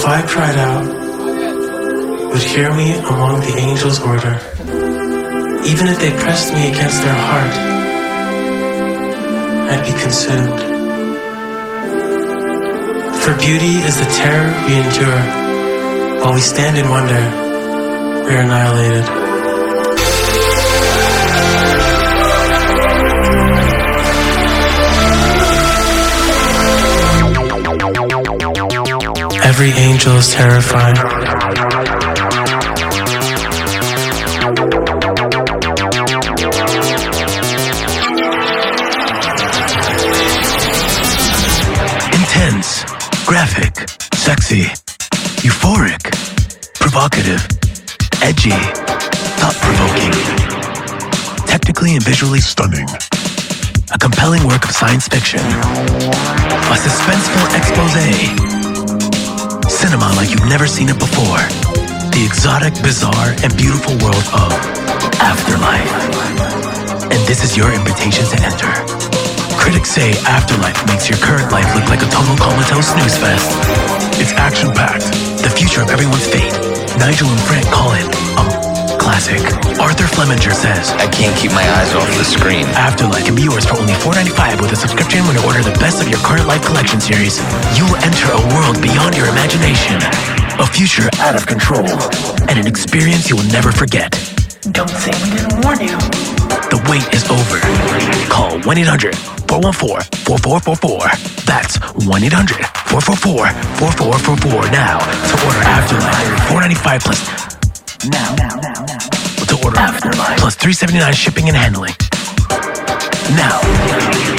I cried out, would hear me among the angels' order. Even if they pressed me against their heart, I'd be consumed. For beauty is the terror we endure. While we stand in wonder, we are annihilated. Every angel is terrified. Intense, graphic, sexy, euphoric, provocative, edgy, thought-provoking, technically and visually stunning. A compelling work of science fiction. A suspenseful exposé. Cinema like you've never seen it before. The exotic, bizarre, and beautiful world of Afterlife. And this is your invitation to enter. Critics say Afterlife makes your current life look like a total comatose snooze fest. It's action-packed, the future of everyone's fate. Nigel and Frank call it classic. Arthur Flemminger says, I can't keep my eyes off the screen. Afterlife can be yours for only $4.95 with a subscription when you order the best of your current life collection series. You will enter a world beyond your imagination. A future out of control. And an experience you will never forget. Don't say we didn't warn you. The wait is over. Call 1-800-414-4444. That's 1-800-444-4444 now to order Afterlife. $4.95 plus. Now. To order Afterlife plus $3.79 shipping and handling. Now.